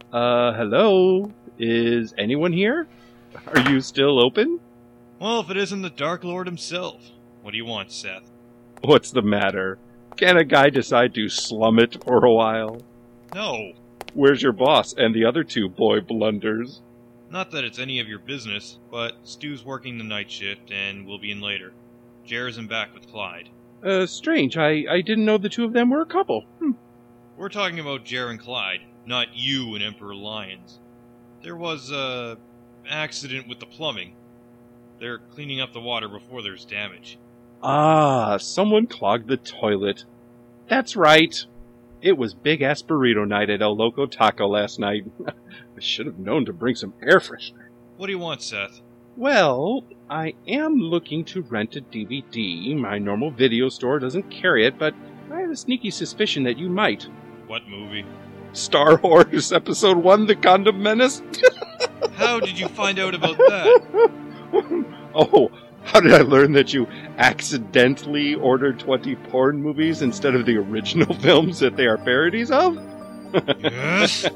Hello? Is anyone here? Are you still open? Well, if it isn't the Dark Lord himself. What do you want, Seth? What's the matter? Can a guy decide to slum it for a while? No. Where's your boss and the other two boy blunders? Not that it's any of your business, but Stu's working the night shift and will be in later. Jer isn't back with Clyde. Strange. I didn't know the two of them were a couple. We're talking about Jer and Clyde, not you and Emperor Lyons. There was a accident with the plumbing. They're cleaning up the water before there's damage. Ah, someone clogged the toilet. That's right. It was big ass burrito night at El Loco Taco last night. I should have known to bring some air freshener. What do you want, Seth? Well, I am looking to rent a DVD. My normal video store doesn't carry it, but I have a sneaky suspicion that you might. What movie? Star Wars Episode 1, The Condom Menace? How did you find out about that? Oh, how did I learn that you accidentally ordered 20 porn movies instead of the original films that they are parodies of? Yes?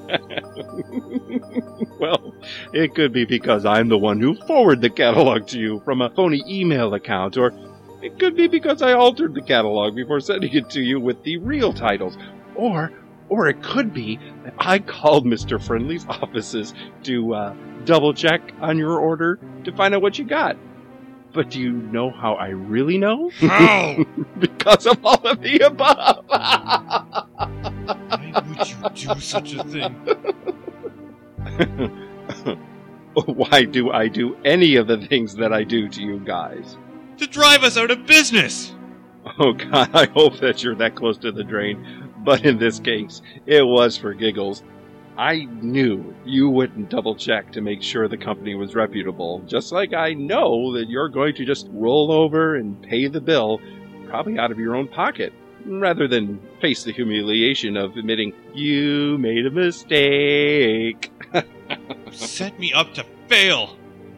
Well, it could be because I'm the one who forwarded the catalog to you from a phony email account, or it could be because I altered the catalog before sending it to you with the real titles, or it could be that I called Mr. Friendly's offices to double check on your order to find out what you got. But do you know how I really know? How? Because of all of the above. Why would you do such a thing? Why do I do any of the things that I do to you guys? To drive us out of business! Oh God, I hope that you're that close to the drain. But in this case, it was for giggles. I knew you wouldn't double check to make sure the company was reputable, just like I know that you're going to just roll over and pay the bill, probably out of your own pocket, rather than face the humiliation of admitting you made a mistake. Set me up to fail!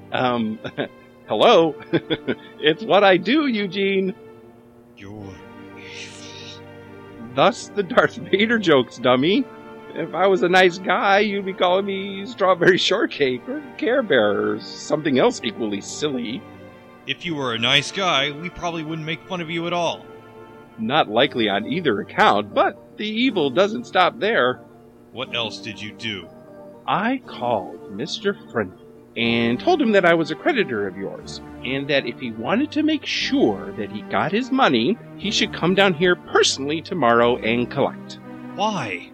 Hello? It's what I do, Eugene. You're evil. Thus the Darth Vader jokes, dummy. If I was a nice guy, you'd be calling me Strawberry Shortcake or Care Bear or something else equally silly. If you were a nice guy, we probably wouldn't make fun of you at all. Not likely on either account, but the evil doesn't stop there. What else did you do? I called Mr. Friendly and told him that I was a creditor of yours, and that if he wanted to make sure that he got his money, he should come down here personally tomorrow and collect. Why?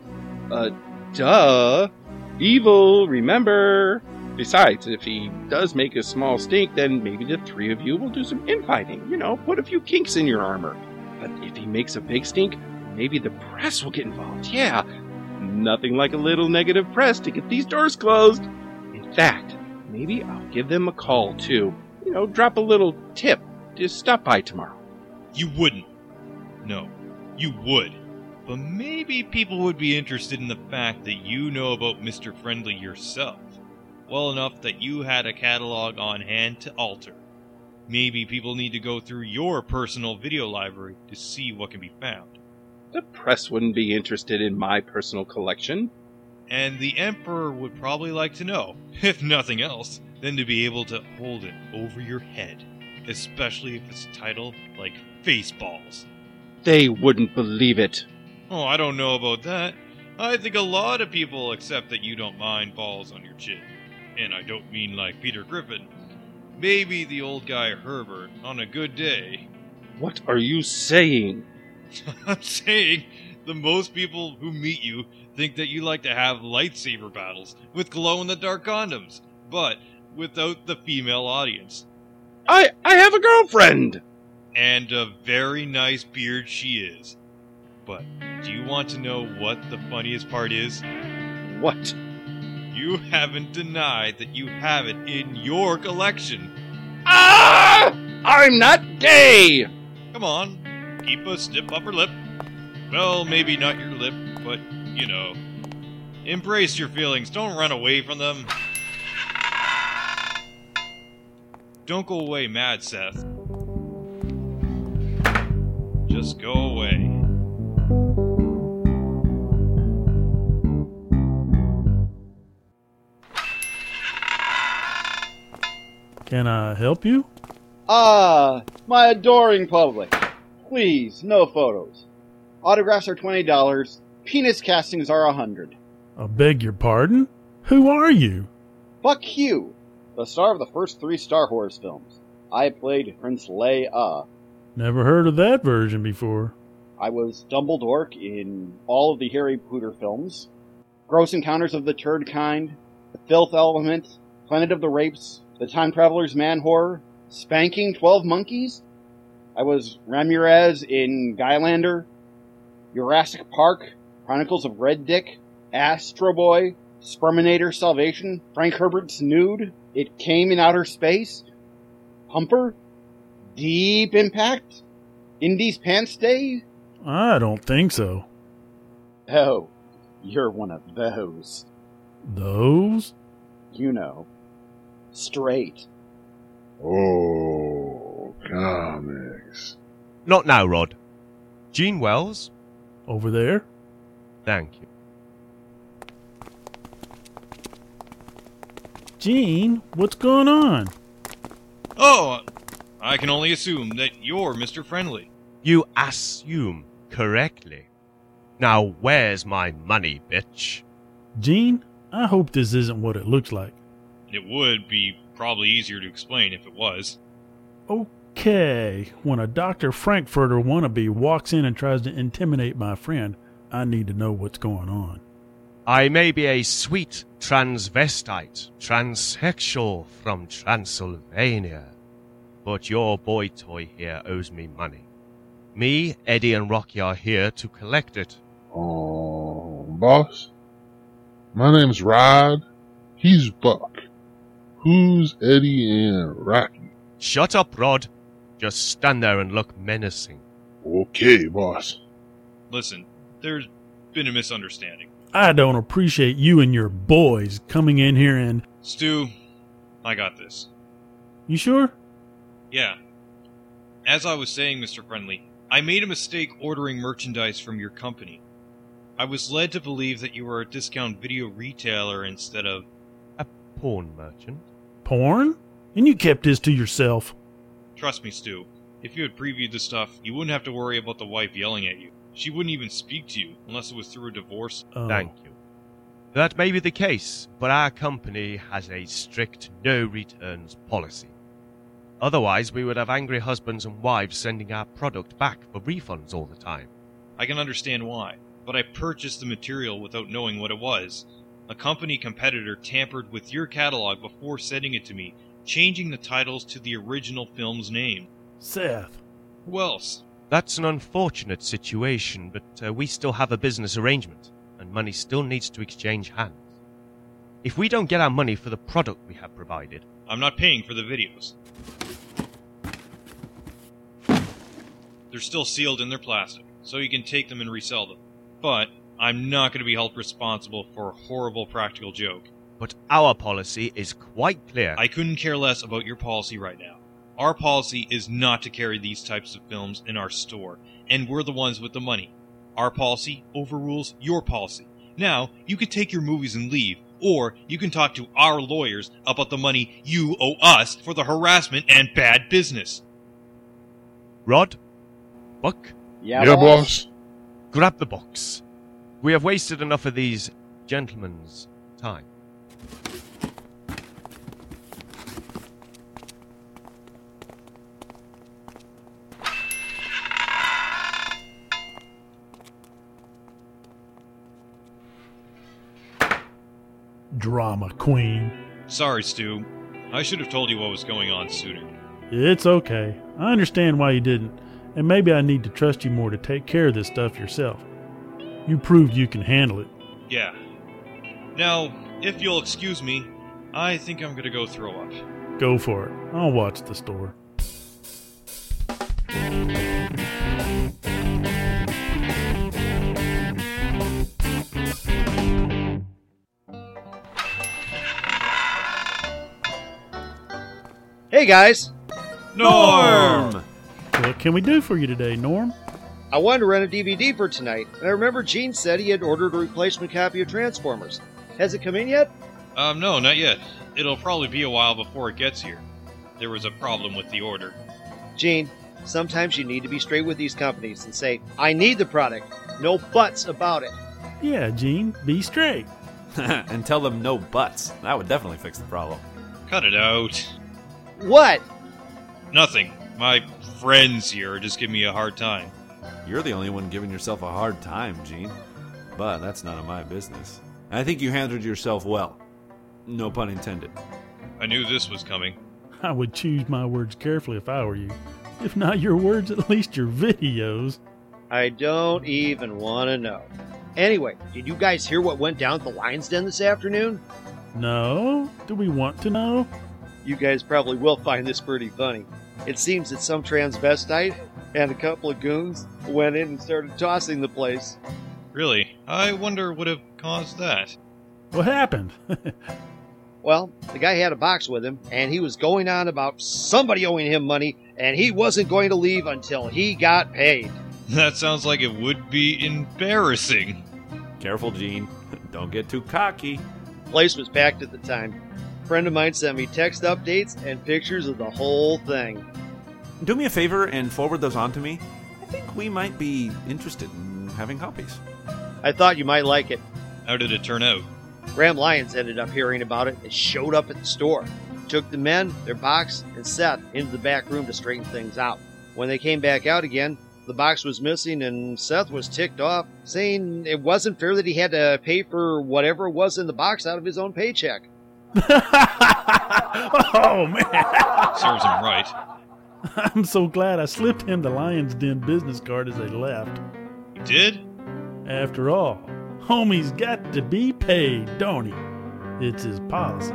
Duh. Evil, remember? Besides, if he does make a small stink, then maybe the three of you will do some infighting. Put a few kinks in your armor. But if he makes a big stink, maybe the press will get involved. Yeah, nothing like a little negative press to get these doors closed. In fact, maybe I'll give them a call, too. Drop a little tip to stop by tomorrow. You wouldn't. No, you would. But maybe people would be interested in the fact that you know about Mr. Friendly yourself, well enough that you had a catalog on hand to alter. Maybe people need to go through your personal video library to see what can be found. The press wouldn't be interested in my personal collection. And the Emperor would probably like to know, if nothing else, than to be able to hold it over your head, especially if it's titled like Faceballs. They wouldn't believe it. Oh, I don't know about that. I think a lot of people accept that you don't mind balls on your chin. And I don't mean like Peter Griffin. Maybe the old guy Herbert on a good day. What are you saying? I'm saying the most people who meet you think that you like to have lightsaber battles with glow-in-the-dark condoms, but without the female audience. I have a girlfriend! And a very nice beard she is. But do you want to know what the funniest part is? What? You haven't denied that you have it in your collection. Ah! I'm not gay! Come on, keep a stiff upper lip. Well, maybe not your lip, but, embrace your feelings, don't run away from them. Don't go away mad, Seth. Just go away. Can I help you? My adoring public. Please, no photos. Autographs are $20. Penis castings are $100. I beg your pardon? Who are you? Buck Hugh, the star of the first 3 Star Wars films. I played Prince Leia. Never heard of that version before. I was Dumbledore in all of the Harry Potter films. Gross Encounters of the Turd Kind, The Filth Element, Planet of the Rapes, The Time Traveler's Man Horror, Spanking 12 Monkeys. I was Ramirez in Skylander, Jurassic Park, Chronicles of Red Dick, Astro Boy, Sperminator Salvation, Frank Herbert's Nude, It Came in Outer Space, Humper, Deep Impact, Indy's Pants Day. I don't think so. Oh, you're one of those. Those? You know. Straight. Oh, comics. Not now, Rod. Gene Wells? Over there? Thank you. Gene, what's going on? Oh, I can only assume that you're Mr. Friendly. You assume correctly. Now, where's my money, bitch? Gene, I hope this isn't what it looks like. It would be probably easier to explain if it was. Okay, when a Dr. Frankfurter wannabe walks in and tries to intimidate my friend, I need to know what's going on. I may be a sweet transvestite, transsexual from Transylvania, but your boy toy here owes me money. Me, Eddie, and Rocky are here to collect it. Boss? My name's Rod. He's Buck. Who's Eddie and Rocky? Shut up, Rod. Just stand there and look menacing. Okay, boss. Listen, there's been a misunderstanding. I don't appreciate you and your boys coming in here and... Stu, I got this. You sure? Yeah. As I was saying, Mr. Friendly, I made a mistake ordering merchandise from your company. I was led to believe that you were a discount video retailer instead of... A porn merchant? Porn? And you kept this to yourself. Trust me, Stu. If you had previewed the stuff, you wouldn't have to worry about the wife yelling at you. She wouldn't even speak to you unless it was through a divorce. Thank you. That may be the case, but our company has a strict no-returns policy. Otherwise, we would have angry husbands and wives sending our product back for refunds all the time. I can understand why, but I purchased the material without knowing what it was. A company competitor tampered with your catalog before sending it to me, changing the titles to the original film's name. Seth. Who else? That's an unfortunate situation, but we still have a business arrangement, and money still needs to exchange hands. If we don't get our money for the product we have provided... I'm not paying for the videos. They're still sealed in their plastic, so you can take them and resell them. But I'm not going to be held responsible for a horrible practical joke. But our policy is quite clear. I couldn't care less about your policy right now. Our policy is not to carry these types of films in our store, and we're the ones with the money. Our policy overrules your policy. Now, you can take your movies and leave, or you can talk to our lawyers about the money you owe us for the harassment and bad business. Rod? Buck? Yeah, boss. Grab the box. We have wasted enough of these gentlemen's time. Drama queen. Sorry, Stu. I should have told you what was going on sooner. It's okay. I understand why you didn't, and maybe I need to trust you more to take care of this stuff yourself. You proved you can handle it. Yeah. Now, if you'll excuse me, I think I'm gonna go throw up. Go for it. I'll watch the store. Hey guys! Norm! What can we do for you today, Norm? I wanted to rent a DVD for tonight, and I remember Gene said he had ordered a replacement copy of Transformers. Has it come in yet? No, not yet. It'll probably be a while before it gets here. there was a problem with the order. Gene, sometimes you need to be straight with these companies and say, I need the product. No buts about it. Yeah, Gene, be straight. And tell them no buts. That would definitely fix the problem. Cut it out. What? Nothing. My friends here are just giving me a hard time. You're the only one giving yourself a hard time, Gene. But that's none of my business. I think you handled yourself well. No pun intended. I knew this was coming. I would choose my words carefully if I were you. If not your words, at least your videos. I don't even want to know. Anyway, did you guys hear what went down at the Lion's Den this afternoon? No? Do we want to know? You guys probably will find this pretty funny. It seems that some transvestite and a couple of goons went in and started tossing the place. Really? I wonder what would have caused that. What happened? Well, the guy had a box with him, and he was going on about somebody owing him money, and he wasn't going to leave until he got paid. That sounds like it would be embarrassing. Careful, Gene. Don't get too cocky. Place was packed at the time. A friend of mine sent me text updates and pictures of the whole thing. Do me a favor and forward those on to me. I think we might be interested in having copies. I thought you might like it. How did it turn out? Graham Lyons ended up hearing about it and showed up at the store. Took the men, their box, and Seth into the back room to straighten things out. When they came back out again, the box was missing and Seth was ticked off, saying it wasn't fair that he had to pay for whatever was in the box out of his own paycheck. Oh, man. Serves him right. I'm so glad I slipped him the Lion's Den business card as they left. You did? After all, homie's got to be paid, don't he? It's his policy.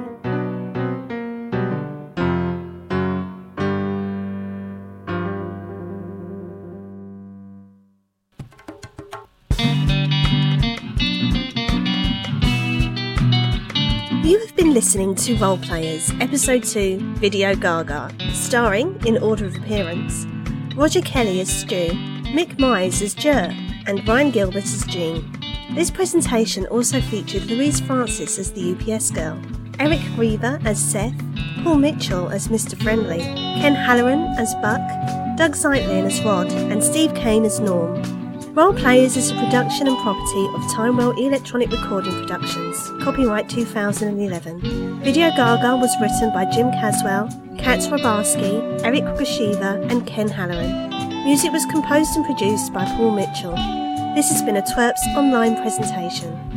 You have been listening to Role Players, Episode 2, Video Gaga, starring, in order of appearance, Roger Kelly as Stu, Mick Myers as Jer, and Ryan Gilbert as Jean. This presentation also featured Louise Francis as the UPS girl, Eric Reaver as Seth, Paul Mitchell as Mr. Friendly, Ken Halloran as Buck, Doug Zeitlin as Rod, and Steve Kane as Norm. Role Players is a production and property of Timewell Electronic Recording Productions, copyright 2011. Video Gaga was written by Jim Caswell, Kat Robarski, Eric Grashiva, and Ken Halloran. Music was composed and produced by Paul Mitchell. This has been a Twerps online presentation.